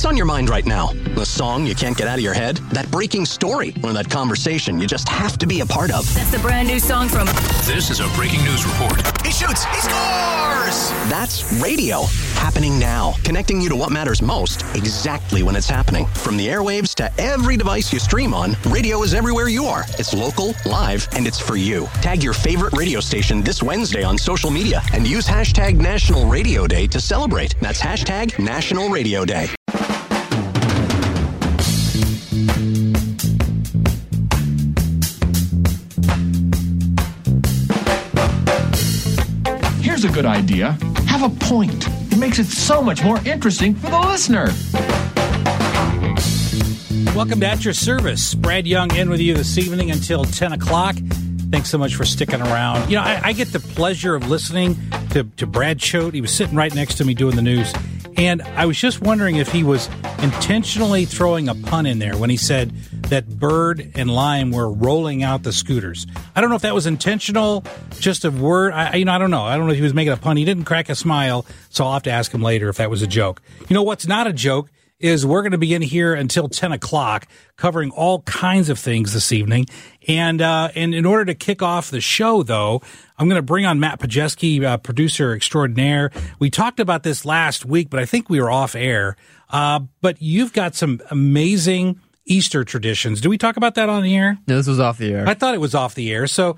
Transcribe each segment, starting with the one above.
What's on your mind right now? The song you can't get out of your head? That breaking story? Or that conversation you just have to be a part of? That's the brand new song from... This is a breaking news report. He shoots! He scores! That's radio. Happening now. Connecting you to what matters most exactly when it's happening. From the airwaves to every device you stream on, radio is everywhere you are. It's local, live, and it's for you. Tag your favorite radio station this Wednesday on social media and use hashtag National Radio Day to celebrate. That's hashtag National Radio Day. Here's a good idea. Have a point. It makes it so much more interesting for the listener. Welcome to At Your Service. Brad Young in with you this evening until 10 o'clock. Thanks so much for sticking around. You know, I get the pleasure of listening to Brad Choate. He was sitting right next to me doing the news. And I was just wondering if he was intentionally throwing a pun in there when he said that Bird and Lime were rolling out the scooters. I don't know if that was intentional, just a word. I don't know. I don't know if he was making a pun. He didn't crack a smile, so I'll have to ask him later if that was a joke. You know what's not a joke is we're going to begin here until 10 o'clock covering all kinds of things this evening. And in order to kick off the show, though, I'm going to bring on Matt Pajeski, producer extraordinaire. We talked about this last week, but I think we were off air. But you've got some amazing Easter traditions. Do we talk about that on the air? No, this was off the air. I thought it was off the air. So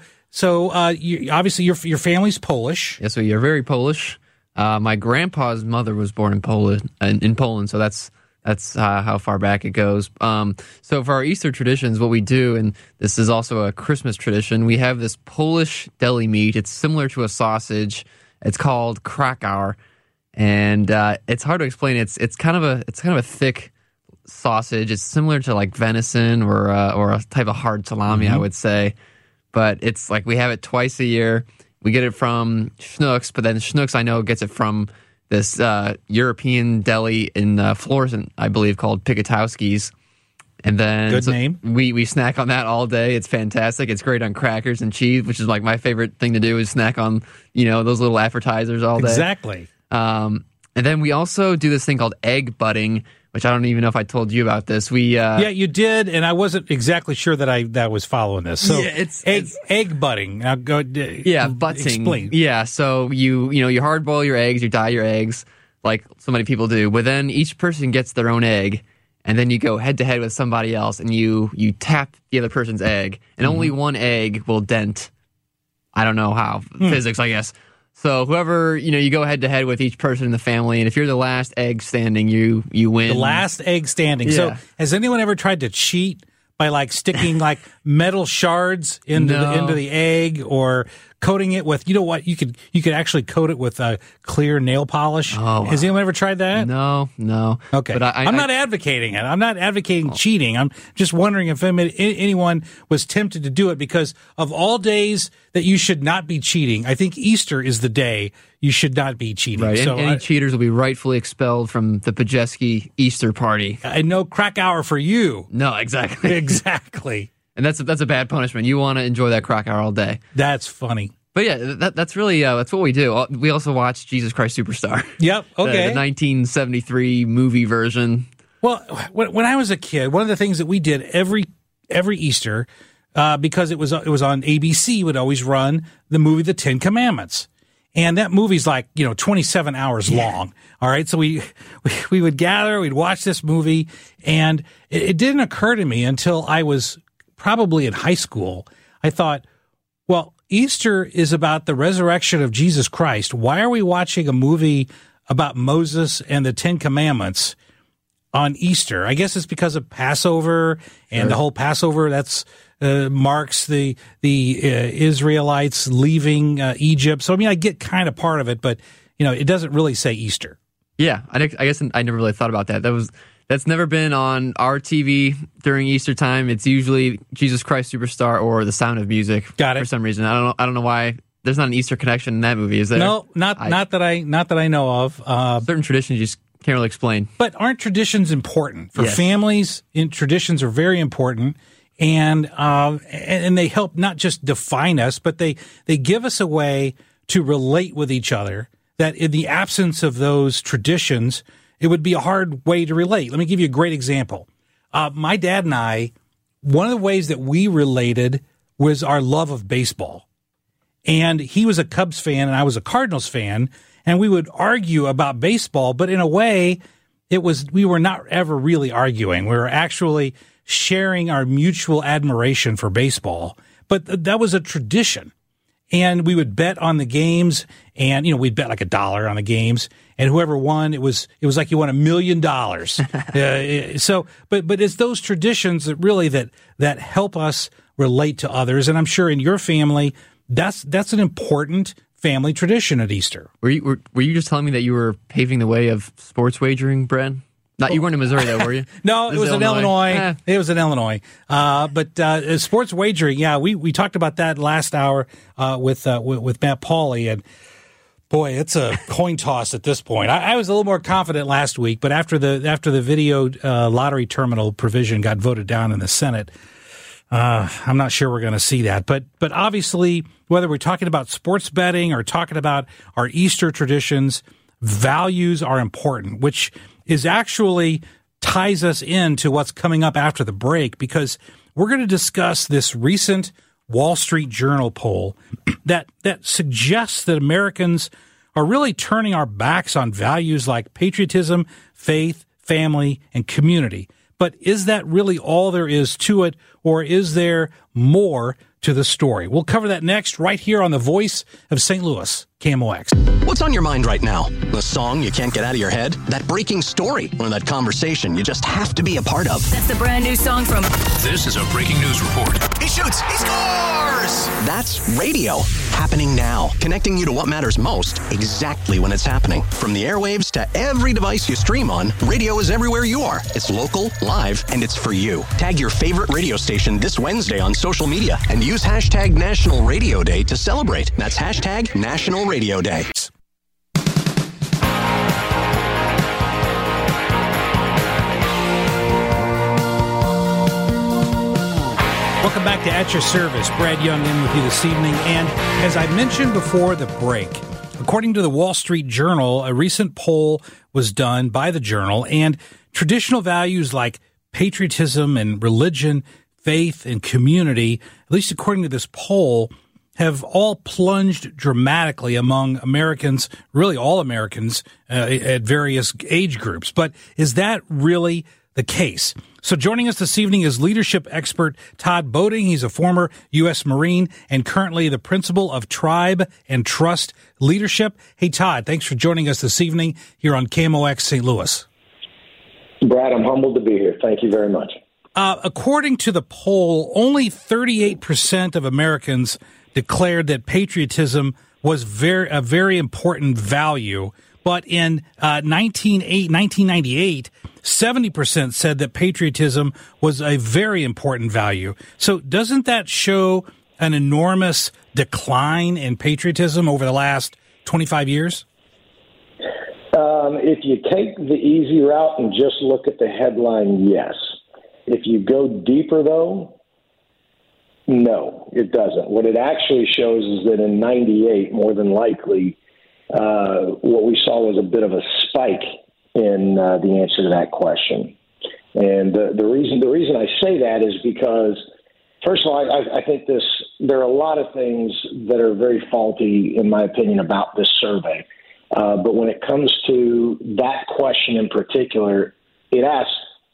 you, obviously your family's Polish. Yes, so you're very Polish. My grandpa's mother was born in Poland, so that's how far back it goes. So for our Easter traditions, what we do, and this is also a Christmas tradition, we have this Polish deli meat. It's similar to a sausage. It's called Krakow, and it's hard to explain. It's kind of a thick sausage. It's similar to like venison or a type of hard salami, I would say. But it's like we have it twice a year. We get it from Schnucks, but then Schnucks, I know, gets it from this European deli in Florissant, I believe, called Piketowski's. And then good name. We snack on that all day. It's fantastic. It's great on crackers and cheese, which is like my favorite thing to do is snack on, those little appetizers all day. Exactly. And then we also do this thing called egg butting, which I don't even know if I told you about this. Yeah, you did, and I wasn't exactly sure that I was following this. So yeah, it's egg butting. Now go. Butting. Explain. Yeah, so you hard boil your eggs, you dye your eggs, like so many people do. But then each person gets their own egg, and then you go head to head with somebody else, and you tap the other person's egg, and only one egg will dent. I don't know how physics, I guess. So whoever, you go head to head with each person in the family, and if you're the last egg standing, you win. The last egg standing. Yeah. So has anyone ever tried to cheat by like sticking like metal shards into the egg or coating it with, you know what, you could actually coat it with clear nail polish. Oh, wow. Has anyone ever tried that? No. Okay. But I'm not advocating it. I'm not advocating cheating. I'm just wondering if anyone was tempted to do it, because of all days that you should not be cheating, I think Easter is the day you should not be cheating. Right. So any cheaters will be rightfully expelled from the Pajeski Easter party. And no Krakow for you. No, exactly. Exactly. And that's a bad punishment. You want to enjoy that Krakow all day. That's funny. But yeah, that's really that's what we do. We also watch Jesus Christ Superstar. Yep. Okay. The 1973 movie version. Well, when I was a kid, one of the things that we did every Easter, because it was on ABC, would always run the movie The Ten Commandments, and that movie's like 27 hours long. All right, so we would gather, we'd watch this movie, and it didn't occur to me until I was probably in high school. I thought, well, Easter is about the resurrection of Jesus Christ. Why are we watching a movie about Moses and the Ten Commandments on Easter? I guess it's because of Passover and the whole Passover that's marks the Israelites leaving Egypt. So I mean, I get kind of part of it, but it doesn't really say Easter. Yeah, I guess I never really thought about that. That's never been on our TV during Easter time. It's usually Jesus Christ Superstar or The Sound of Music. Got it. For some reason, I don't know why. There's not an Easter connection in that movie, is there? No, not that I know of. Certain traditions you just can't really explain. But aren't traditions important for Yes. families? Traditions are very important, and they help not just define us, but they give us a way to relate with each other. That in the absence of those traditions, it would be a hard way to relate. Let me give you a great example. My dad and I, one of the ways that we related was our love of baseball. And he was a Cubs fan and I was a Cardinals fan, and we would argue about baseball, but in a way, we were not ever really arguing. We were actually sharing our mutual admiration for baseball. But that was a tradition. And we would bet on the games, and we'd bet like $1 on the games, and whoever won, it was like you won $1 million. But it's those traditions that really that help us relate to others. And I'm sure in your family, that's an important family tradition at Easter. Were you just telling me that you were paving the way of sports wagering, Brad? You weren't in Missouri, though, were you? No, it was in Illinois. It was in Illinois. But sports wagering, we talked about that last hour with Matt Pauley, and boy, it's a coin toss at this point. I was a little more confident last week, but after the video lottery terminal provision got voted down in the Senate, I'm not sure we're going to see that. But obviously, whether we're talking about sports betting or talking about our Easter traditions, values are important, which is actually ties us into what's coming up after the break, because we're going to discuss this recent Wall Street Journal poll that suggests that Americans are really turning our backs on values like patriotism, faith, family, and community. But is that really all there is to it, or is there more to the story? We'll cover that next right here on the Voice of St. Louis, KMOX. What's on your mind right now? The song you can't get out of your head? That breaking story? Or that conversation you just have to be a part of? That's the brand new song from... This is a breaking news report. He shoots! He scores! That's radio. Happening now. Connecting you to what matters most exactly when it's happening. From the airwaves to every device you stream on, radio is everywhere you are. It's local, live, and it's for you. Tag your favorite radio station this Wednesday on social media and use hashtag National Radio Day to celebrate. That's hashtag National Radio Day. Welcome back to At Your Service. Brad Young in with you this evening. And as I mentioned before the break, according to the Wall Street Journal, a recent poll was done by the Journal, and traditional values like patriotism and religion, faith and community, at least according to this poll, have all plunged dramatically among Americans, really all Americans, at various age groups. But is that really the case? So joining us this evening is leadership expert Todd Boating. He's a former U.S. Marine and currently the principal of Tribe and Trust Leadership. Hey, Todd, thanks for joining us this evening here on KMOX St. Louis. Brad, I'm humbled to be here. Thank you very much. According to the poll, only 38% of Americans declared that patriotism was a very important value. But in 1998, 70% said that patriotism was a very important value. So doesn't that show an enormous decline in patriotism over the last 25 years? If you take the easy route and just look at the headline, yes. If you go deeper, though, no, it doesn't. What it actually shows is that in 98, more than likely, what we saw was a bit of a spike in the answer to that question. And the reason I say that is because, first of all, I think there are a lot of things that are very faulty, in my opinion, about this survey. But when it comes to that question in particular, it asks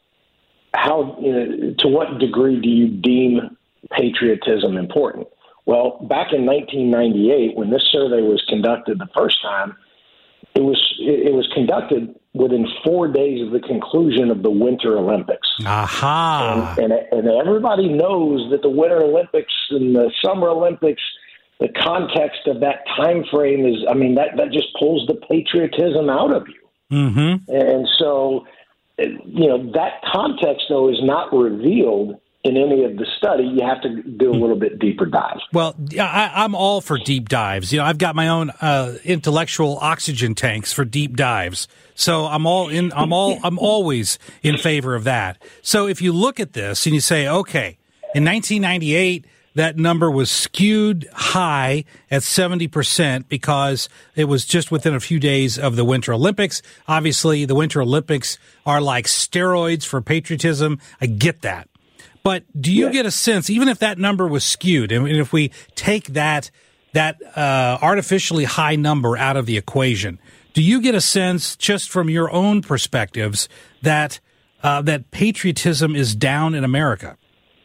to what degree do you deem patriotism important? Well, back in 1998, when this survey was conducted the first time, it was conducted within 4 days of the conclusion of the Winter Olympics. Aha! And everybody knows that the Winter Olympics and the Summer Olympics, the context of that time frame is, that just pulls the patriotism out of you. Mm-hmm. And so, that context, though, is not revealed in any of the study. You have to do a little bit deeper dive. Well, I'm all for deep dives. I've got my own intellectual oxygen tanks for deep dives. So I'm always in favor of that. So if you look at this and you say, okay, in 1998, that number was skewed high at 70% because it was just within a few days of the Winter Olympics. Obviously, the Winter Olympics are like steroids for patriotism. I get that. But do you get a sense, even if that number was skewed, and if we take that artificially high number out of the equation, do you get a sense, just from your own perspectives, that that patriotism is down in America?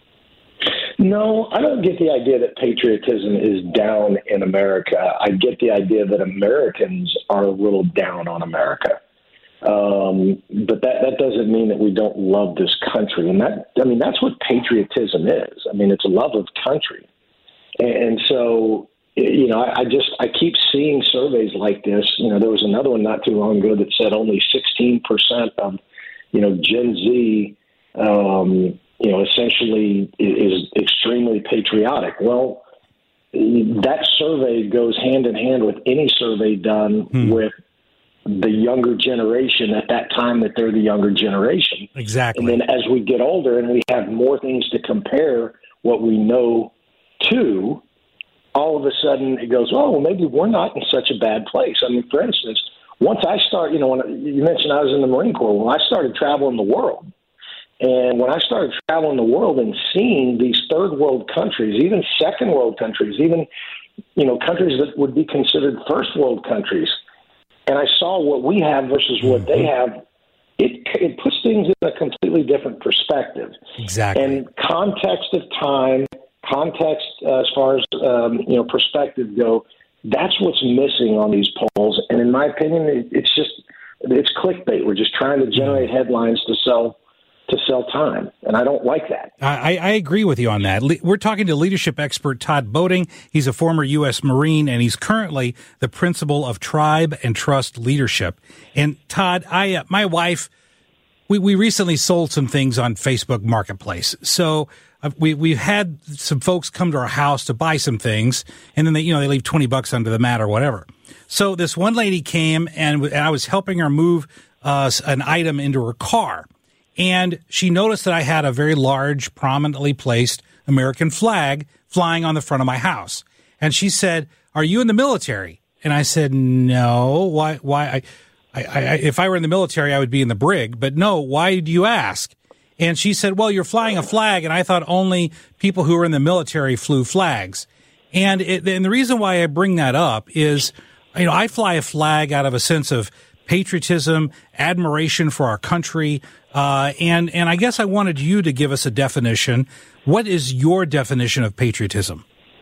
No, I don't get the idea that patriotism is down in America. I get the idea that Americans are a little down on America. But that doesn't mean that we don't love this country. And that's what patriotism is. I mean, it's a love of country. And so, I keep seeing surveys like this. There was another one not too long ago that said only 16% of, Gen Z, essentially is extremely patriotic. Well, that survey goes hand in hand with any survey done with the younger generation at that time that they're the younger generation. Exactly. And then as we get older and we have more things to compare what we know to, all of a sudden it goes, oh, well, maybe we're not in such a bad place. I mean, for instance, once I start, when you mentioned I was in the Marine Corps, well, I started traveling the world. And when I started traveling the world and seeing these third world countries, even second world countries, even, countries that would be considered first world countries, and I saw what we have versus what they have, it puts things in a completely different perspective. Exactly. And context of time, context as far as, perspective go, that's what's missing on these polls. And in my opinion, it's clickbait. We're just trying to generate headlines to sell time, and I don't like that. I agree with you on that. We're talking to leadership expert Todd Boating. He's a former U.S. Marine, and he's currently the principal of Tribe and Trust Leadership. And Todd, my wife, we recently sold some things on Facebook Marketplace. So we've had some folks come to our house to buy some things, and then they leave $20 under the mat or whatever. So this one lady came, and I was helping her move an item into her car. And she noticed that I had a very large, prominently placed American flag flying on the front of my house. And she said, "Are you in the military?" And I said, "No. Why? If I were in the military, I would be in the brig. But no, why do you ask?" And she said, "Well, you're flying a flag, and I thought only people who were in the military flew flags." And the reason why I bring that up is, I fly a flag out of a sense of patriotism, admiration for our country, and I guess I wanted you to give us a definition. What is your definition of patriotism?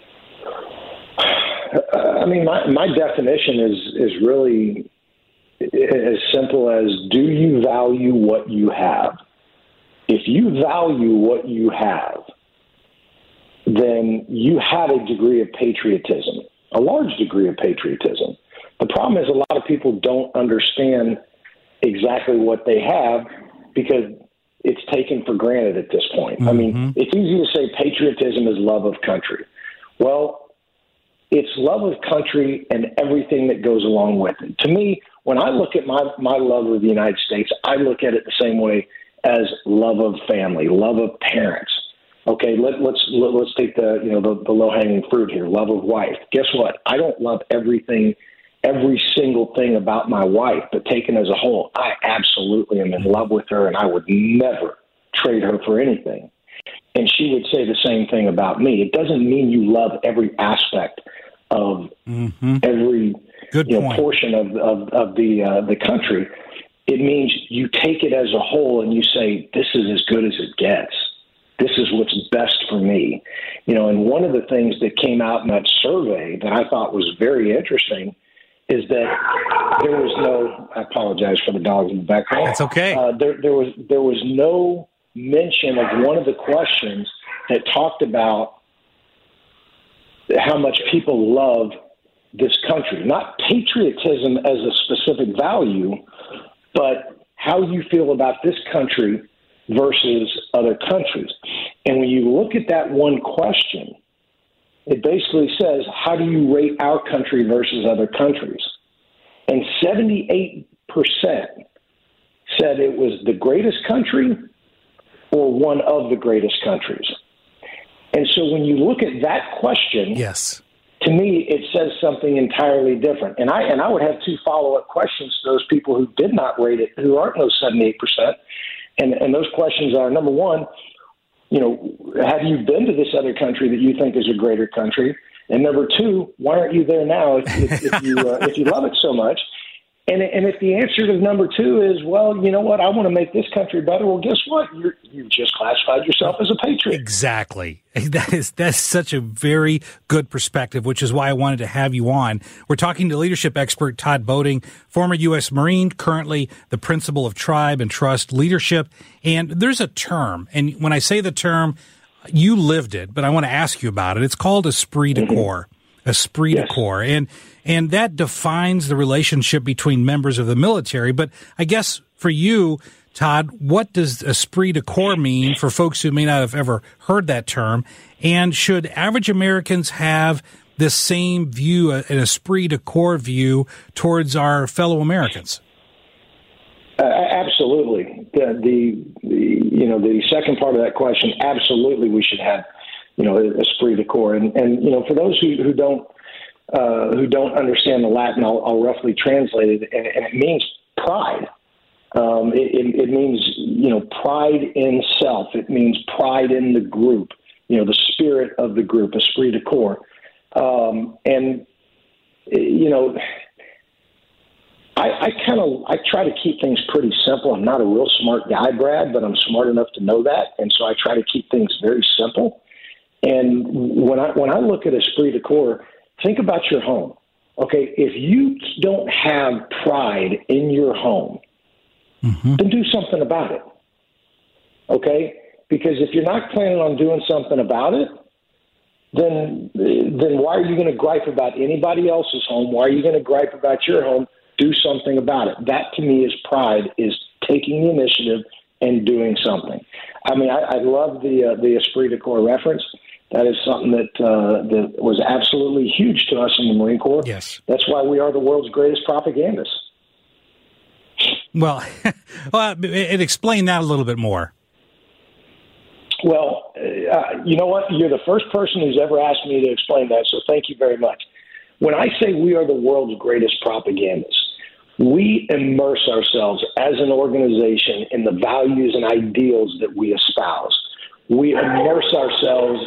My definition is really as simple as, do you value what you have? If you value what you have, then you have a degree of patriotism, a large degree of patriotism. The problem is a lot of people don't understand exactly what they have because it's taken for granted at this point. Mm-hmm. I mean, it's easy to say patriotism is love of country. Well, it's love of country and everything that goes along with it. To me, when I look at my love of the United States, I look at it the same way as love of family, love of parents. Okay, let's take the low-hanging fruit here, love of wife. Guess what? I don't love every single thing about my wife, but taken as a whole, I absolutely am in love with her, and I would never trade her for anything. And she would say the same thing about me. It doesn't mean you love every aspect of every portion of the country. It means you take it as a whole and you say, this is as good as it gets. This is what's best for me. And one of the things that came out in that survey that I thought was very interesting is that there was no, I apologize for the dogs in the background. That's okay. There was no mention of one of the questions that talked about how much people love this country. Not patriotism as a specific value, but how you feel about this country versus other countries. And when you look at that one question, it basically says, how do you rate our country versus other countries? And 78% said it was the greatest country or one of the greatest countries. And so when you look at that question, Yes. to me, it says something entirely different. And I would have two follow-up questions to those people who did not rate it, who aren't those 78%. And those questions are, number one, have you been to this other country that you think is a greater country? And number two, why aren't you there now if you love it so much? And if the answer to number two is, well, you know what, I want to make this country better, well, guess what? You've just classified yourself as a patriot. Exactly. That's such a very good perspective, which is why I wanted to have you on. We're talking to leadership expert Todd Boating, former U.S. Marine, currently the principal of Tribe and Trust Leadership. And there's a term, and when I say the term, you lived it, but I want to ask you about it. It's called esprit de corps. Esprit de corps. And that defines the relationship between members of the military. But I guess for you, Todd, what does esprit de corps mean for folks who may not have ever heard that term? And should average Americans have this same view, an esprit de corps view towards our fellow Americans? Absolutely. The second part of that question, absolutely, we should have, esprit de corps. And for those who don't understand the Latin, I'll roughly translate it, and it means pride. It means, pride in self. It means pride in the group, the spirit of the group, esprit de corps. I try to keep things pretty simple. I'm not a real smart guy, Brad, but I'm smart enough to know that, and so I try to keep things very simple. And when I look at esprit de corps, think about your home. Okay, if you don't have pride in your home, then do something about it. Okay, because if you're not planning on doing something about it, then why are you going to gripe about anybody else's home? Why are you going to gripe about your home? Do something about it. That, to me, is pride, is taking the initiative and doing something. I mean, I love the esprit de corps reference. That is something that was absolutely huge to us in the Marine Corps. Yes. That's why we are the world's greatest propagandists. Well, and explain that a little bit more. Well, you know what? You're the first person who's ever asked me to explain that, so thank you very much. When I say we are the world's greatest propagandists, we immerse ourselves as an organization in the values and ideals that we espouse. We immerse ourselves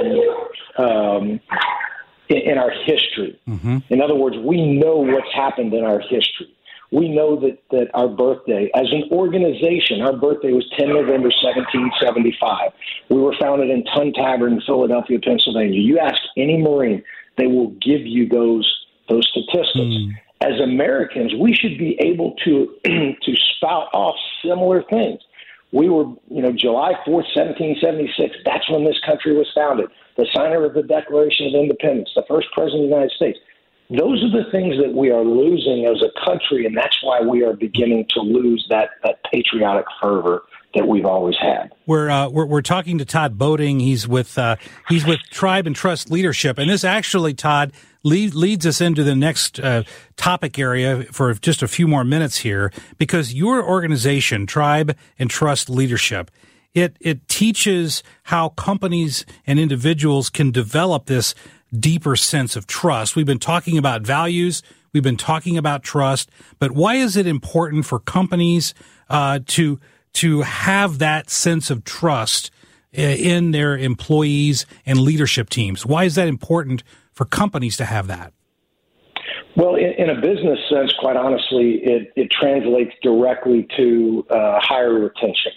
in our history. In other words, we know what's happened in our history. We know that our birthday, as an organization, our birthday was 10 November 1775. We were founded in Tun Tavern in Philadelphia, Pennsylvania. You ask any Marine, they will give you those statistics. As Americans, we should be able to spout off similar things. We were, July 4th, 1776. That's when this country was founded. The signer of the Declaration of Independence, the first president of the United States. Those are the things that we are losing as a country, and that's why we are beginning to lose that patriotic fervor that we've always had. We're talking to Todd Boating. He's with Tribe and Trust Leadership, and this actually, Todd, leads us into the next topic area for just a few more minutes here, because your organization, Tribe and Trust Leadership, it teaches how companies and individuals can develop this deeper sense of trust. We've been talking about values. We've been talking about trust, but why is it important for companies to have that sense of trust in their employees and leadership teams? Why is that important for companies to have that? Well, in a business sense, quite honestly, it translates directly to higher retention.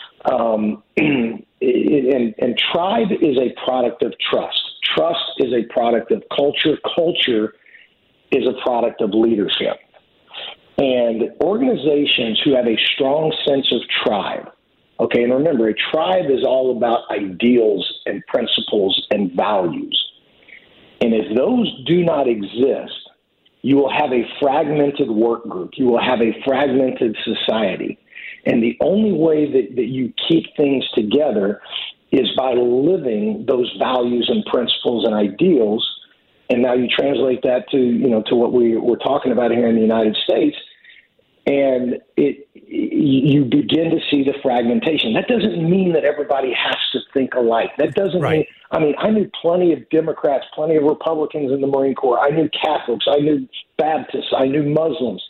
And Tribe is a product of trust. Trust is a product of culture. Culture is a product of leadership. And organizations who have a strong sense of tribe, okay, and remember, a tribe is all about ideals and principles and values. And if those do not exist, you will have a fragmented work group. You will have a fragmented society. And the only way that you keep things together is by living those values and principles and ideals. And now you translate that to what we're talking about here in the United States. And you begin to see the fragmentation. That doesn't mean that everybody has to think alike. That doesn't mean, I knew plenty of Democrats, plenty of Republicans in the Marine Corps. I knew Catholics. I knew Baptists. I knew Muslims.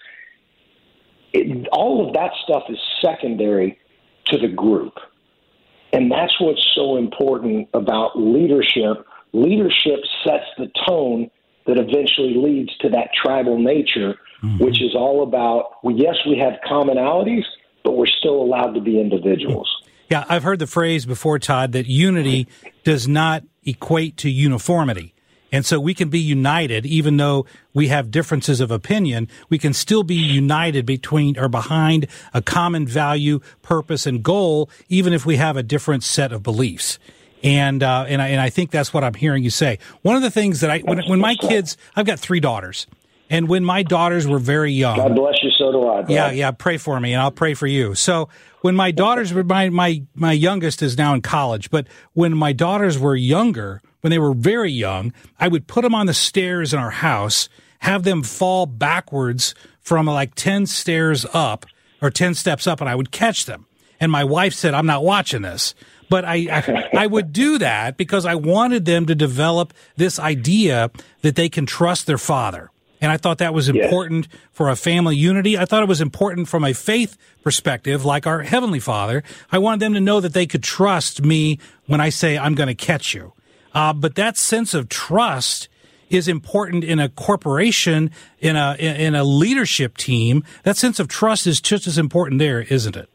All of that stuff is secondary to the group. And that's what's so important about leadership. Leadership sets the tone that eventually leads to that tribal nature, which is all about, yes, we have commonalities, but we're still allowed to be individuals. Yeah, I've heard the phrase before, Todd, that unity does not equate to uniformity. And so we can be united, even though we have differences of opinion, we can still be united between or behind a common value, purpose, and goal, even if we have a different set of beliefs. And I think that's what I'm hearing you say. One of the things that when my kids, I've got 3 daughters, and when my daughters were very young. God bless you, so do I. Bro. Yeah, pray for me, and I'll pray for you. So when my daughters were, my youngest is now in college, but when my daughters were younger, when they were very young, I would put them on the stairs in our house, have them fall backwards from like 10 stairs up or 10 steps up, and I would catch them. And my wife said, I'm not watching this. But I would do that because I wanted them to develop this idea that they can trust their father. And I thought that was important for a family unity. I thought it was important from a faith perspective, like our Heavenly Father. I wanted them to know that they could trust me when I say I'm going to catch you. But that sense of trust is important in a corporation, in a leadership team. That sense of trust is just as important there, isn't it?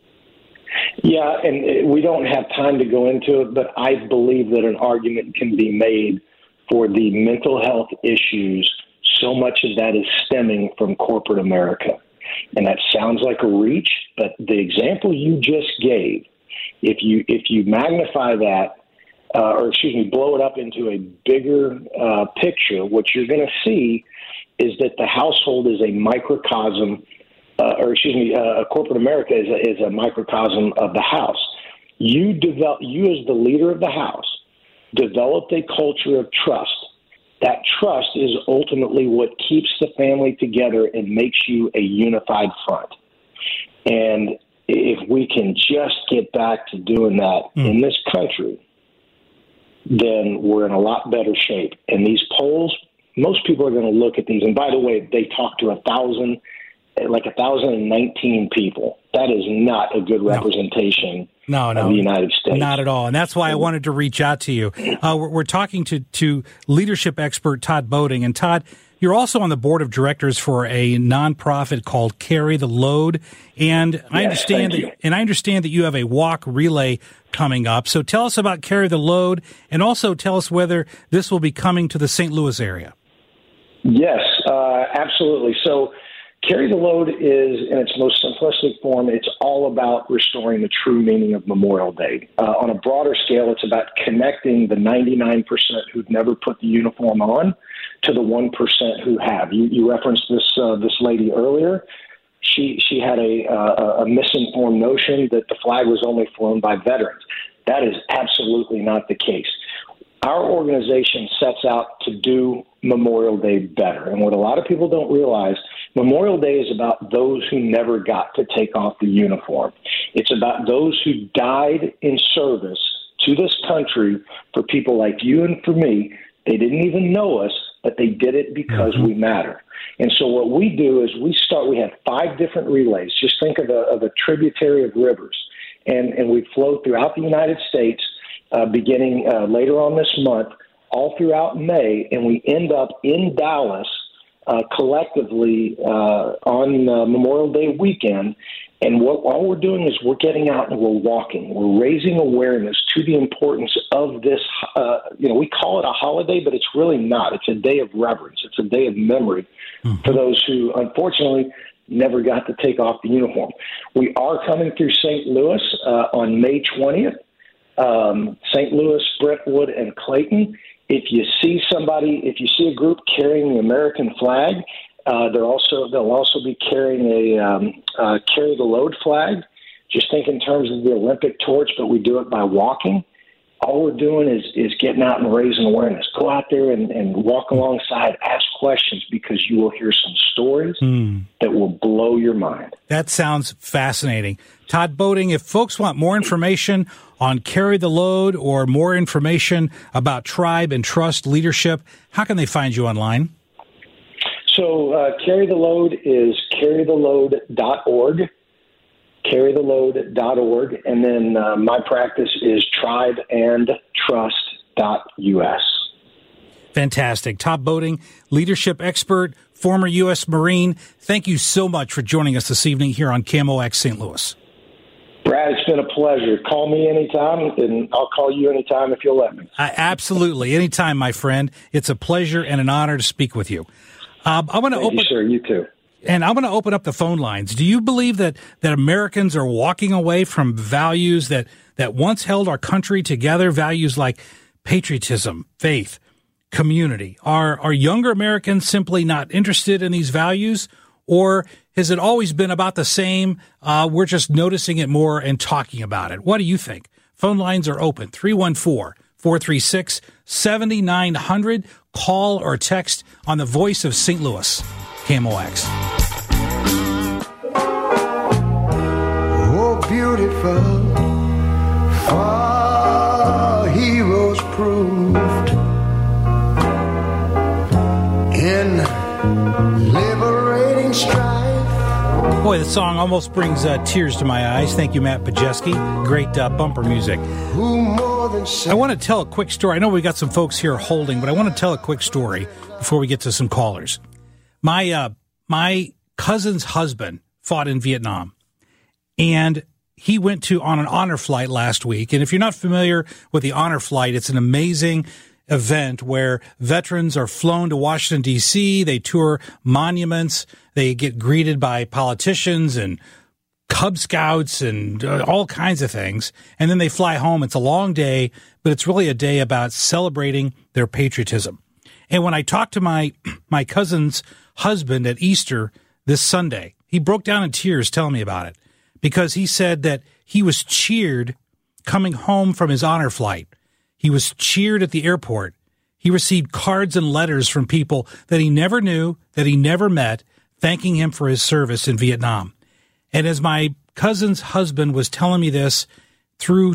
Yeah, and we don't have time to go into it, but I believe that an argument can be made for the mental health issues. So much of that is stemming from corporate America. And that sounds like a reach, but the example you just gave, if you magnify that, blow it up into a bigger picture, what you're going to see is that the household is a microcosm corporate America is a microcosm of the house. You as the leader of the house, developed a culture of trust. That trust is ultimately what keeps the family together and makes you a unified front. And if we can just get back to doing that in this country, then we're in a lot better shape. And these polls, most people are going to look at these. And by the way, they talk to 1,019 people. That is not a good representation of the United States. Not at all. And that's why I wanted to reach out to you. We're talking to leadership expert Todd Boating. And Todd, you're also on the board of directors for a nonprofit called Carry the Load. And I understand that you have a walk relay coming up. So tell us about Carry the Load, and also tell us whether this will be coming to the St. Louis area. Yes, absolutely. So Carry the Load is, in its most simplistic form, it's all about restoring the true meaning of Memorial Day. On a broader scale, it's about connecting the 99% who've never put the uniform on to the 1% who have. You referenced this lady earlier. She had a misinformed notion that the flag was only flown by veterans. That is absolutely not the case. Our organization sets out to do Memorial Day better. And what a lot of people don't realize, Memorial Day is about those who never got to take off the uniform. It's about those who died in service to this country for people like you and for me. They didn't even know us, but they did it because we matter. And so what we do is we have 5 different relays. Just think of a tributary of rivers. And we flow throughout the United States, beginning later on this month, all throughout May, and we end up in Dallas collectively on Memorial Day weekend. And all we're doing is we're getting out and we're walking. We're raising awareness to the importance of this. We call it a holiday, but it's really not. It's a day of reverence. It's a day of memory for those who, unfortunately, never got to take off the uniform. We are coming through St. Louis on May 20th. St. Louis, Brentwood, and Clayton. If you see a group carrying the American flag, they'll also be carrying a Carry the Load flag. Just think in terms of the Olympic torch, but we do it by walking. all we're doing is getting out and raising awareness. Go out there and walk alongside, ask questions, because you will hear some stories that will blow your mind. That sounds fascinating. Todd Boating, if folks want more information on Carry the Load or more information about Tribe and Trust Leadership, how can they find you online? So Carry the Load is carrytheload.org. carrytheload.org, and then my practice is tribeandtrust.us. Fantastic. Todd Boating, leadership expert, former U.S. Marine. Thank you so much for joining us this evening here on KMOX St. Louis. Brad, it's been a pleasure. Call me anytime, and I'll call you anytime if you'll let me. Absolutely. Anytime, my friend. It's a pleasure and an honor to speak with you. I want to open. You, sir. You too. And I'm going to open up the phone lines. Do you believe that Americans are walking away from values that once held our country together, values like patriotism, faith, community? Are younger Americans simply not interested in these values? Or has it always been about the same? We're just noticing it more and talking about it. What do you think? Phone lines are open. 314-436-7900. Call or text on the Voice of St. Louis, KMOX. Oh, beautiful, for heroes proved in liberating strife. Boy, the song almost brings tears to my eyes. Thank you, Matt Pajeski. Great bumper music. Who more than I want to tell a quick story. I know we got some folks here holding, but I want to tell a quick story before we get to some callers. My cousin's husband fought in Vietnam, and he went on an honor flight last week. And if you're not familiar with the honor flight, it's an amazing event where veterans are flown to Washington, D.C. They tour monuments. They get greeted by politicians and Cub Scouts and all kinds of things. And then they fly home. It's a long day, but it's really a day about celebrating their patriotism. And when I talked to my cousin's husband at Easter this Sunday, he broke down in tears telling me about it, because he said that he was cheered coming home from his honor flight. He was cheered at the airport. He received cards and letters from people that he never knew, that he never met, thanking him for his service in Vietnam. And as my cousin's husband was telling me this, through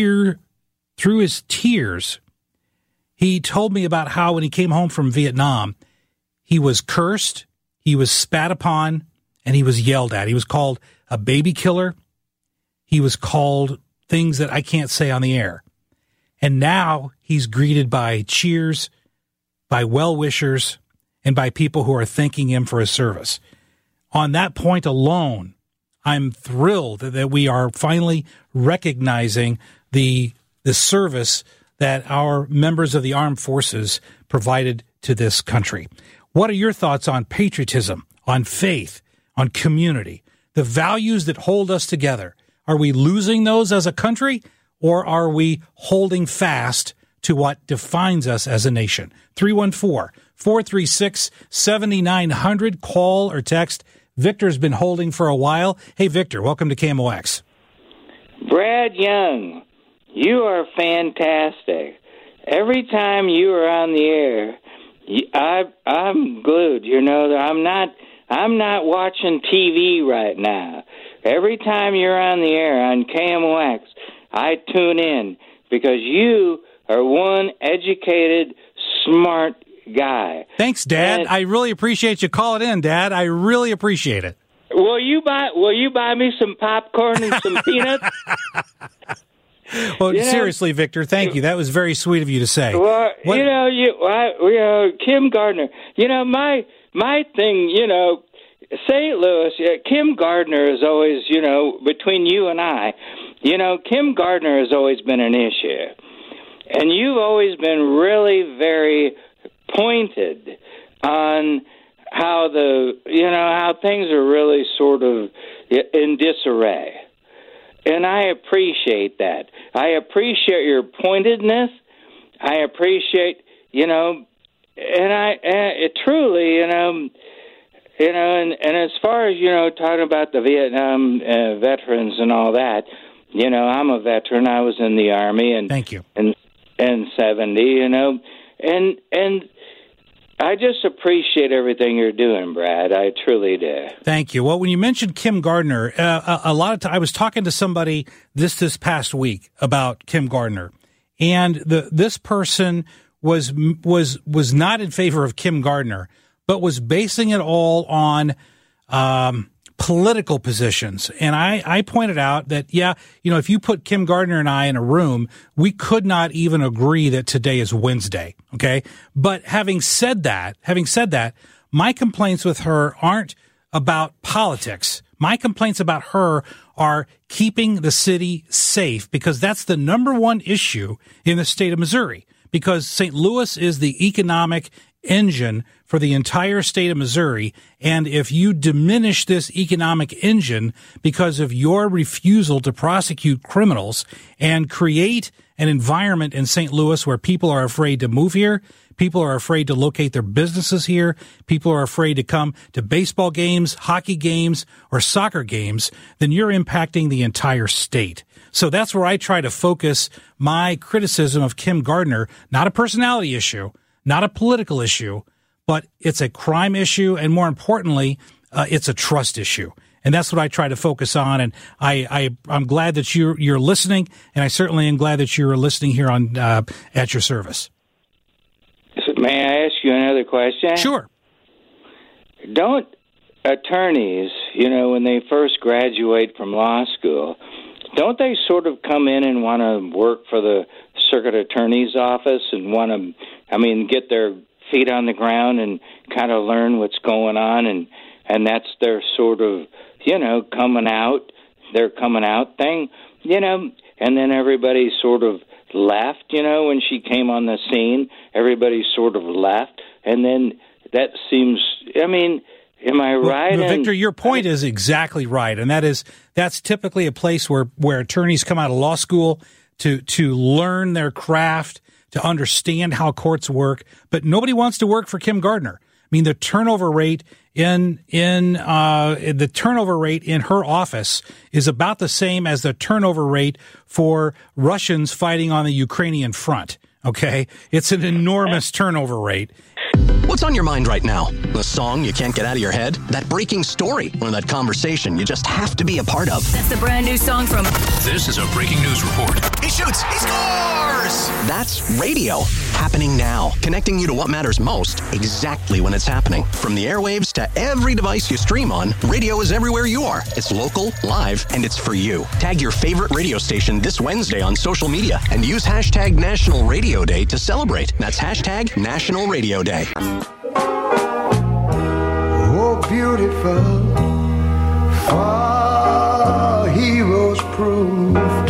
his tears, he told me about how when he came home from Vietnam, he was cursed, he was spat upon, and he was yelled at. He was called a baby killer. He was called things that I can't say on the air. And now he's greeted by cheers, by well-wishers, and by people who are thanking him for his service. On that point alone, I'm thrilled that we are finally recognizing the service that our members of the armed forces provided to this country. What are your thoughts on patriotism, on faith, on community, the values that hold us together? Are we losing those as a country, or are we holding fast to what defines us as a nation? 314-436-7900. Call or text. Victor's been holding for a while. Hey, Victor, welcome to KMOX. Brad Young, you are fantastic. Every time you are on the air, I'm glued. You know, I'm not watching TV right now. Every time you're on the air on KMOX, I tune in because you are one educated, smart guy. Thanks, Dad. And I really appreciate you calling in, Dad. I really appreciate it. Will you buy me some popcorn and some peanuts? Well, seriously, Victor, thank you. That was very sweet of you to say. Well, Kim Gardner. My thing, St. Louis, Kim Gardner is always, between you and I, Kim Gardner has always been an issue. And you've always been really very pointed on how how things are really sort of in disarray. And I appreciate that. I appreciate your pointedness. I appreciate, and truly, and as far as, talking about the Vietnam veterans and all that, I'm a veteran. I was in the Army. And thank you. And and 70, you know, and I just appreciate everything you're doing, Brad. I truly do. Thank you. Well, when you mentioned Kim Gardner, a lot of time I was talking to somebody this past week about Kim Gardner, and this person was not in favor of Kim Gardner, but was basing it all on political positions. And I pointed out that, yeah, you know, if you put Kim Gardner and I in a room, we could not even agree that today is Wednesday. Okay. But having said that, my complaints with her aren't about politics. My complaints about her are keeping the city safe, because that's the number one issue in the state of Missouri, because St. Louis is the economic engine for the entire state of Missouri. And if you diminish this economic engine because of your refusal to prosecute criminals and create an environment in St. Louis where people are afraid to move here, people are afraid to locate their businesses here, people are afraid to come to baseball games, hockey games, or soccer games, then you're impacting the entire state. So that's where I try to focus my criticism of Kim Gardner, not a personality issue, not a political issue, but it's a crime issue, and more importantly, it's a trust issue. And that's what I try to focus on. And I'm glad that you're listening, and I certainly am glad that you're listening here on at your service. May I ask you another question? Sure. Don't attorneys, you know, when they first graduate from law school, don't they sort of come in and want to work for the circuit attorney's office and want to, get their feet on the ground and kind of learn what's going on, and that's their sort of, you know, their coming out thing, you know, and then everybody sort of left, you know, when she came on the scene, everybody sort of left, and then that seems, am I right? Well, Victor, your point is exactly right, and that's typically a place where attorneys come out of law school to learn their craft, to understand how courts work, but nobody wants to work for Kim Gardner. I mean, the turnover rate in her office is about the same as the turnover rate for Russians fighting on the Ukrainian front. Okay, it's an enormous turnover rate. What's on your mind right now? The song you can't get out of your head? That breaking story? Or that conversation you just have to be a part of? That's the brand new song from... This is a breaking news report. He shoots! He scores! That's radio. Happening now. Connecting you to what matters most, exactly when it's happening. From the airwaves to every device you stream on, radio is everywhere you are. It's local, live, and it's for you. Tag your favorite radio station this Wednesday on social media and use hashtag National Radio Day to celebrate. That's hashtag National Radio Day. Oh, beautiful, for heroes proved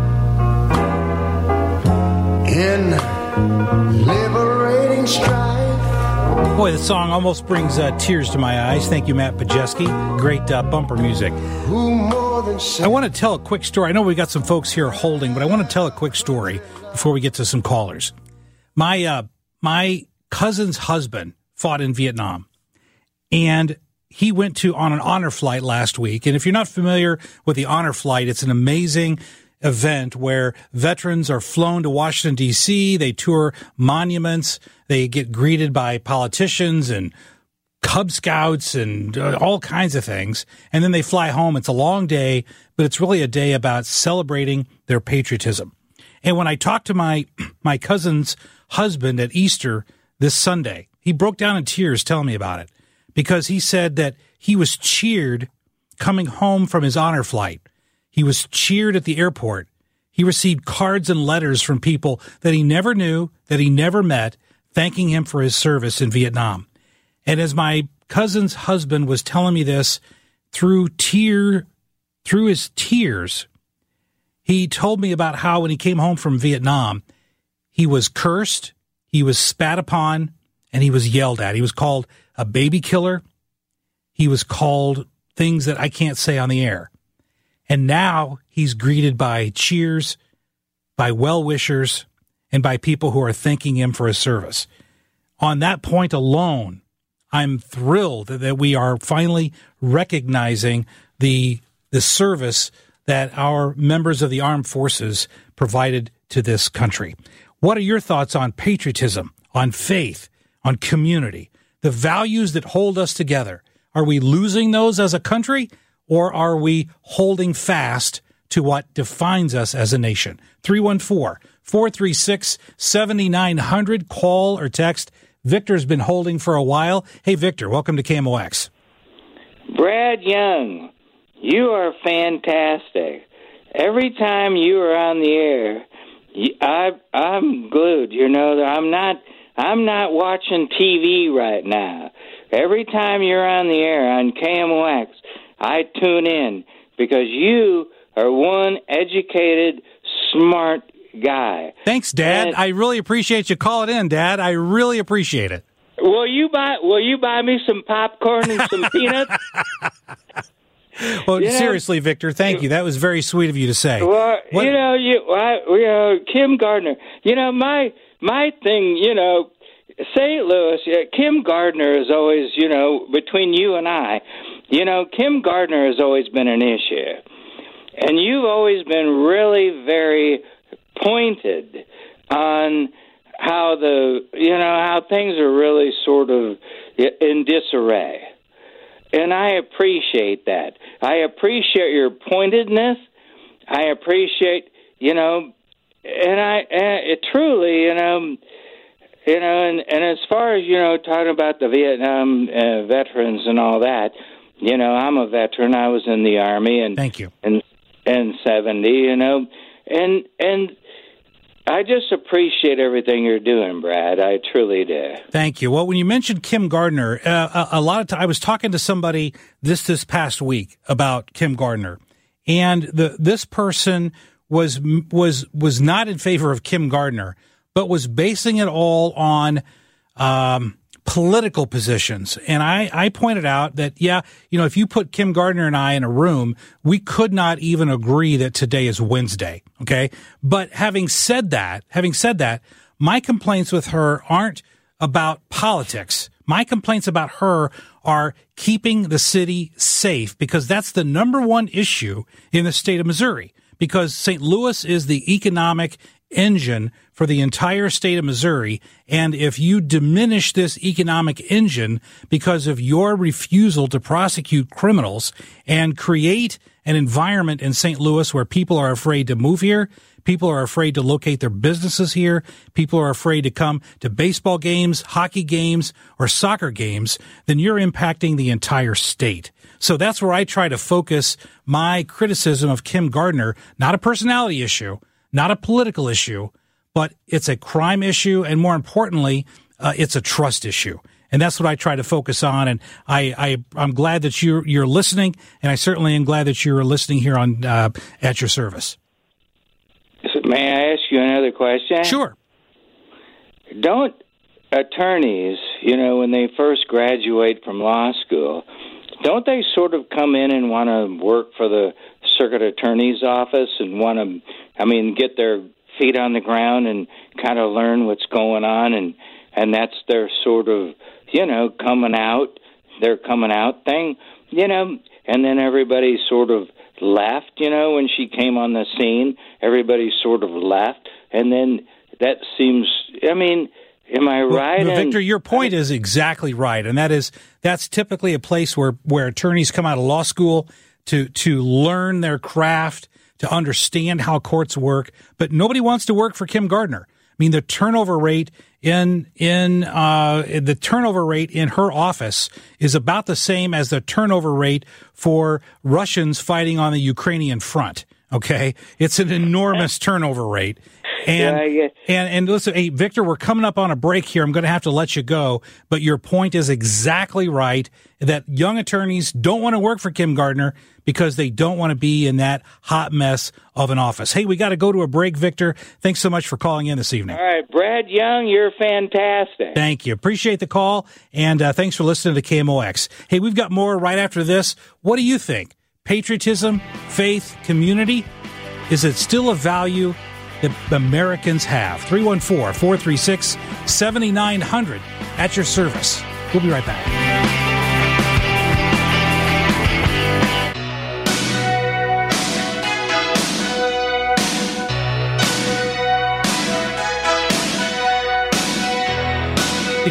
in liberating strife. Boy, the song almost brings tears to my eyes. Thank you, Matt Pajeski. Great bumper music. I want to tell a quick story. I know we got some folks here holding, but I want to tell a quick story before we get to some callers. My cousin's husband fought in Vietnam, and he went on an honor flight last week. And if you're not familiar with the honor flight, it's an amazing event where veterans are flown to Washington, D.C. They tour monuments. They get greeted by politicians and Cub Scouts and all kinds of things. And then they fly home. It's a long day, but it's really a day about celebrating their patriotism. And when I talked to my cousin's husband at Easter this Sunday, he broke down in tears telling me about it, because he said that he was cheered coming home from his honor flight. He was cheered at the airport. He received cards and letters from people that he never knew, that he never met, thanking him for his service in Vietnam. And as my cousin's husband was telling me this through his tears, he told me about how when he came home from Vietnam, he was cursed, he was spat upon, and he was yelled at. He was called a baby killer. He was called things that I can't say on the air. And now he's greeted by cheers, by well-wishers, and by people who are thanking him for his service. On that point alone, I'm thrilled that we are finally recognizing the service that our members of the armed forces provided to this country. What are your thoughts on patriotism, on faith, on community, the values that hold us together? Are we losing those as a country, or are we holding fast to what defines us as a nation? 314-436-7900. Call or text. Victor's been holding for a while. Hey, Victor, welcome to KMOX. Brad Young, you are fantastic. Every time you are on the air, I'm glued. You know, I'm not watching TV right now. Every time you're on the air on KMOX, I tune in because you are one educated, smart guy. Thanks, Dad. I really appreciate you calling in, Dad. I really appreciate it. Will you buy me some popcorn and some peanuts? Well, seriously, Victor, thank you. That was very sweet of you to say. Well, Kim Gardner. You know, my thing. You know, St. Louis. Kim Gardner is always. You know, between you and I, you know, Kim Gardner has always been an issue, and you've always been really very pointed on how how things are really sort of in disarray. And I appreciate that. I appreciate your pointedness. I appreciate, and truly, and as far as, talking about the Vietnam veterans and all that, I'm a veteran. I was in the Army. And thank you. And 70, and I just appreciate everything you're doing, Brad. I truly do. Thank you. Well, when you mentioned Kim Gardner, a lot of I was talking to somebody this past week about Kim Gardner, and this person was not in favor of Kim Gardner, but was basing it all on political positions. And I pointed out that, if you put Kim Gardner and I in a room, we could not even agree that today is Wednesday. Okay. But having said that, my complaints with her aren't about politics. My complaints about her are keeping the city safe, because that's the number one issue in the state of Missouri, because St. Louis is the economic engine for the entire state of Missouri. And if you diminish this economic engine because of your refusal to prosecute criminals and create an environment in St. Louis where people are afraid to move here, people are afraid to locate their businesses here, people are afraid to come to baseball games, hockey games, or soccer games, then you're impacting the entire state. So that's where I try to focus my criticism of Kim Gardner, not a personality issue, not a political issue, but it's a crime issue, and more importantly, it's a trust issue. And that's what I try to focus on. And I'm glad that you're listening, and I certainly am glad that you're listening here on at your service. May I ask you another question? Sure. Don't attorneys, when they first graduate from law school, don't they sort of come in and want to work for the circuit attorney's office and want to, get their feet on the ground and kind of learn what's going on, and that's their sort of, coming out thing, and then everybody sort of left, when she came on the scene, everybody sort of left, and then that seems, am I right? Well, Victor, your point is exactly right, and that's typically a place where attorneys come out of law school to learn their craft, to understand how courts work, but nobody wants to work for Kim Gardner. The turnover rate in her office is about the same as the turnover rate for Russians fighting on the Ukrainian front. Okay, it's an enormous turnover rate. And listen, hey, Victor, we're coming up on a break here. I'm going to have to let you go, but your point is exactly right, that young attorneys don't want to work for Kim Gardner because they don't want to be in that hot mess of an office. Hey, we got to go to a break, Victor. Thanks so much for calling in this evening. All right, Brad Young, you're fantastic. Thank you. Appreciate the call, and thanks for listening to KMOX. Hey, we've got more right after this. What do you think? Patriotism, faith, community, is it still a value that Americans have? 314-436-7900 at your service. We'll be right back.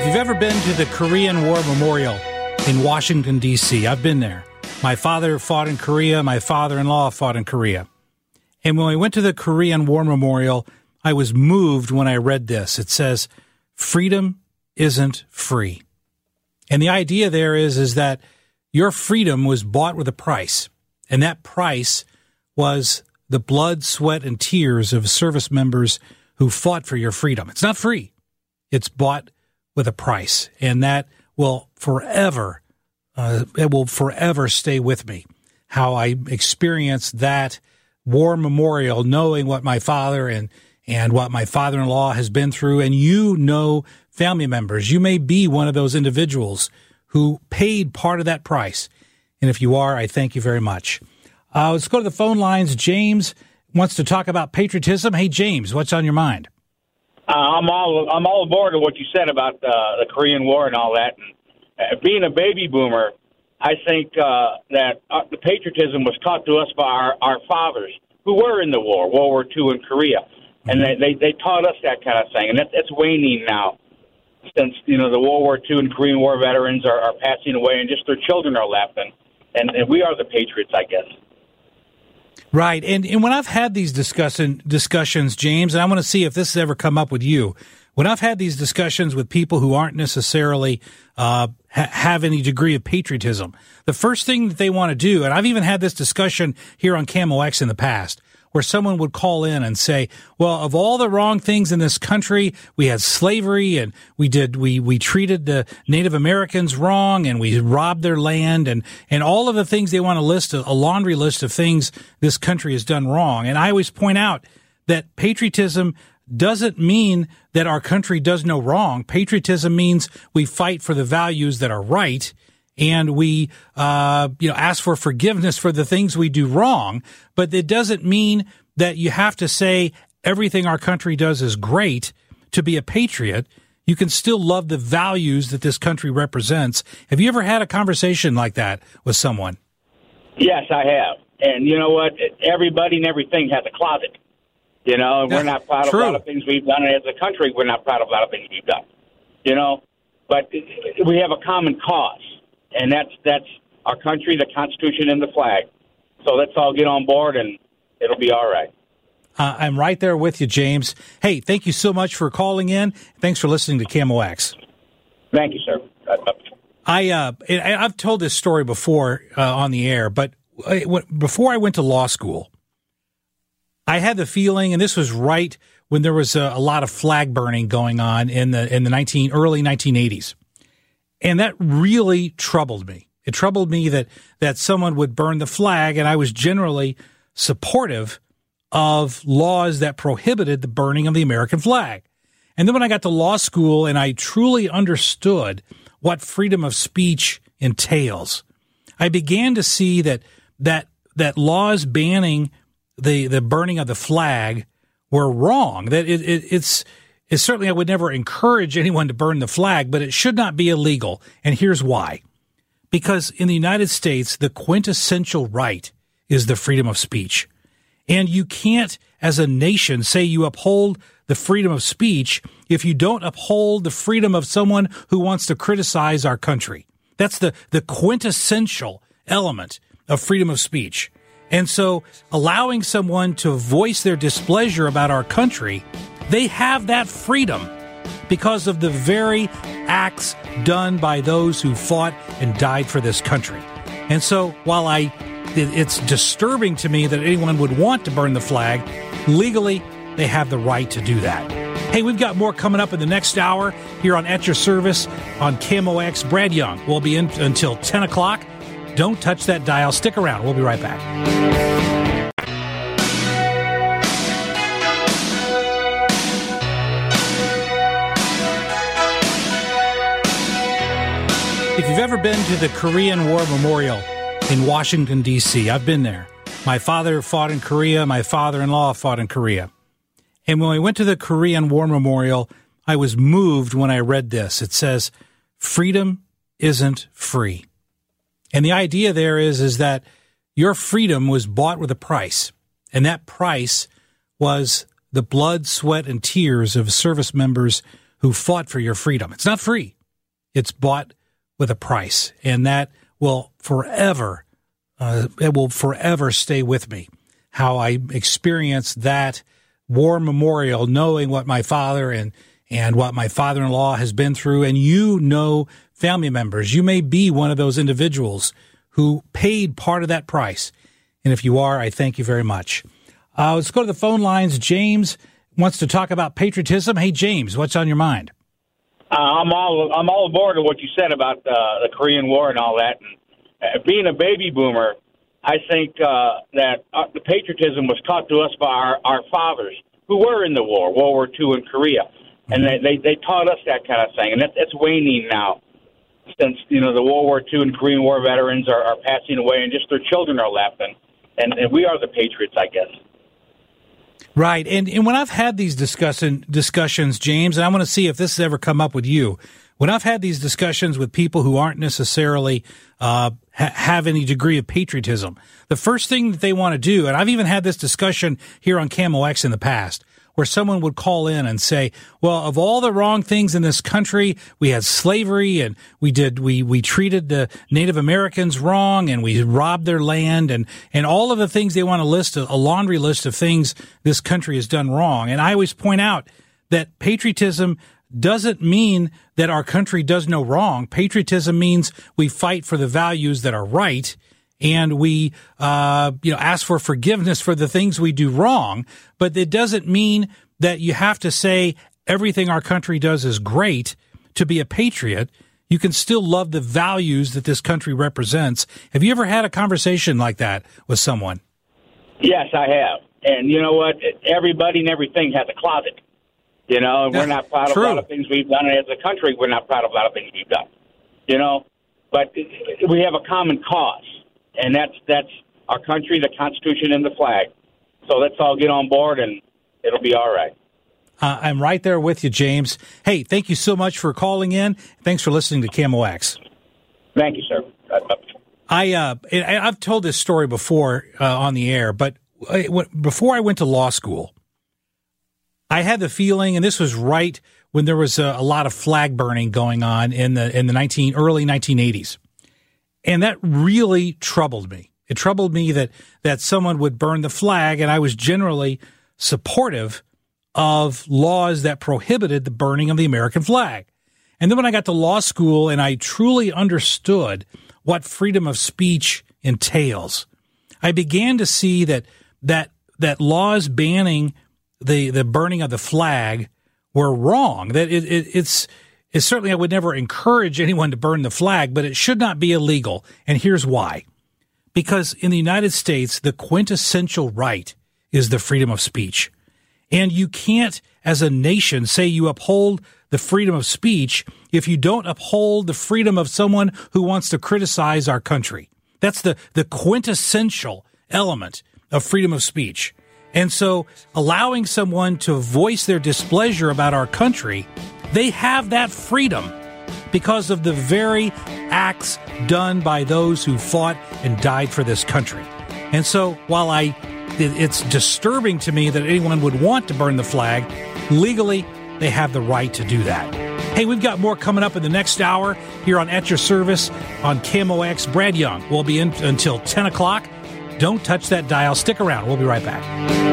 If you've ever been to the Korean War Memorial in Washington, D.C., I've been there. My father fought in Korea. My father-in-law fought in Korea. And when we went to the Korean War Memorial, I was moved when I read this. It says, freedom isn't free. And the idea there is that your freedom was bought with a price. And that price was the blood, sweat, and tears of service members who fought for your freedom. It's not free. It's bought with a price. And that will forever stay with me. How I experienced that war memorial, knowing what my father and what my father-in-law has been through. And you know, family members, you may be one of those individuals who paid part of that price. And if you are, I thank you very much. Let's go to the phone lines. James wants to talk about patriotism. Hey, James, what's on your mind? I'm all aboard of what you said about the Korean War and all that. And, being a baby boomer, I think that the patriotism was taught to us by our fathers who were in the war, World War II and Korea. And they taught us that kind of thing. And that's waning now since, the World War II and Korean War veterans are passing away and just their children are left. And we are the patriots, I guess. Right. And when I've had these discussions, James, and I want to see if this has ever come up with you, when I've had these discussions with people who aren't necessarily have any degree of patriotism, the first thing that they want to do, and I've even had this discussion here on KMOX in the past, where someone would call in and say, well, of all the wrong things in this country, we had slavery and we treated the Native Americans wrong and we robbed their land and all of the things they want to list, a laundry list of things this country has done wrong. And I always point out that patriotism doesn't mean that our country does no wrong. Patriotism means we fight for the values that are right. And we, ask for forgiveness for the things we do wrong. But it doesn't mean that you have to say everything our country does is great to be a patriot. You can still love the values that this country represents. Have you ever had a conversation like that with someone? Yes, I have. And you know what? Everybody and everything has a closet. And we're not proud of a lot of things we've done. And as a country, we're not proud of a lot of things we've done. But we have a common cause. And that's our country, the Constitution, and the flag. So let's all get on board, and it'll be all right. I'm right there with you, James. Hey, thank you so much for calling in. Thanks for listening to KMOX. Thank you, sir. I've told this story before on the air, but before I went to law school, I had the feeling, and this was right when there was a lot of flag burning going on in the early 1980s. And that really troubled me. It troubled me that someone would burn the flag, and I was generally supportive of laws that prohibited the burning of the American flag. And then when I got to law school and I truly understood what freedom of speech entails, I began to see that laws banning the burning of the flag were wrong. That it's certainly, I would never encourage anyone to burn the flag, but it should not be illegal. And here's why. Because in the United States, the quintessential right is the freedom of speech. And you can't, as a nation, say you uphold the freedom of speech if you don't uphold the freedom of someone who wants to criticize our country. That's the quintessential element of freedom of speech. And so allowing someone to voice their displeasure about our country, they have that freedom because of the very acts done by those who fought and died for this country. And so while it's disturbing to me that anyone would want to burn the flag, legally, they have the right to do that. Hey, we've got more coming up in the next hour here on At Your Service on KMOX. Brad Young will be in until 10 o'clock. Don't touch that dial. Stick around. We'll be right back. If you've ever been to the Korean War Memorial in Washington, D.C., I've been there. My father fought in Korea. My father-in-law fought in Korea. And when we went to the Korean War Memorial, I was moved when I read this. It says, freedom isn't free. And the idea there is that your freedom was bought with a price. And that price was the blood, sweat, and tears of service members who fought for your freedom. It's not free. It's bought with a price, and that will forever, stay with me. How I experienced that war memorial, knowing what my father and what my father-in-law has been through, and family members, you may be one of those individuals who paid part of that price. And if you are, I thank you very much. Let's go to the phone lines. James wants to talk about patriotism. Hey, James, what's on your mind? I'm all aboard with what you said about the Korean War and all that. And being a baby boomer, I think that the patriotism was taught to us by our fathers who were in the war, World War II and Korea. And they taught us that kind of thing. And that's waning now since, the World War II and Korean War veterans are passing away and just their children are left. And we are the patriots, I guess. Right. And when I've had these discussions, James, and I want to see if this has ever come up with you, when I've had these discussions with people who aren't necessarily have any degree of patriotism, the first thing that they want to do, and I've even had this discussion here on KMOX in the past, where someone would call in and say, well, of all the wrong things in this country, we had slavery and we treated the Native Americans wrong and we robbed their land and all of the things they want to list, a laundry list of things this country has done wrong. And I always point out that patriotism doesn't mean that our country does no wrong. Patriotism means we fight for the values that are right. And we, ask for forgiveness for the things we do wrong. But it doesn't mean that you have to say everything our country does is great to be a patriot. You can still love the values that this country represents. Have you ever had a conversation like that with someone? Yes, I have. And you know what? Everybody and everything has a closet. We're not proud of a lot of things we've done. And as a country, we're not proud of a lot of things we've done. But we have a common cause. And that's our country, the Constitution, and the flag. So let's all get on board, and it'll be all right. I'm right there with you, James. Hey, thank you so much for calling in. Thanks for listening to KMOX. Thank you, sir. I've told this story before on the air, but before I went to law school, I had the feeling, and this was right when there was a lot of flag burning going on in the early 1980s. And that really troubled me. It troubled me that someone would burn the flag, and I was generally supportive of laws that prohibited the burning of the American flag. And then when I got to law school and I truly understood what freedom of speech entails, I began to see that laws banning the burning of the flag were wrong. That it's certainly, I would never encourage anyone to burn the flag, but it should not be illegal. And here's why. Because in the United States, the quintessential right is the freedom of speech. And you can't, as a nation, say you uphold the freedom of speech if you don't uphold the freedom of someone who wants to criticize our country. That's the quintessential element of freedom of speech. And so allowing someone to voice their displeasure about our country, they have that freedom because of the very acts done by those who fought and died for this country. And so while it's disturbing to me that anyone would want to burn the flag, legally, they have the right to do that. Hey, we've got more coming up in the next hour here on At Your Service on KMOX. Brad Young will be in until 10 o'clock. Don't touch that dial. Stick around. We'll be right back.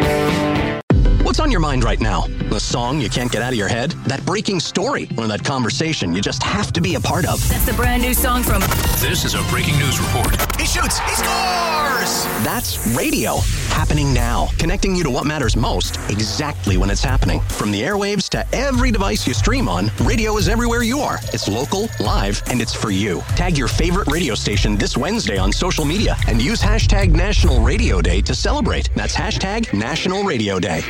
What's on your mind right now? The song you can't get out of your head? That breaking story? Or that conversation you just have to be a part of? That's the brand new song from... This is a breaking news report. He shoots! He scores! That's radio. Happening now. Connecting you to what matters most exactly when it's happening. From the airwaves to every device you stream on, radio is everywhere you are. It's local, live, and it's for you. Tag your favorite radio station this Wednesday on social media and use hashtag National Radio Day to celebrate. That's hashtag National Radio Day.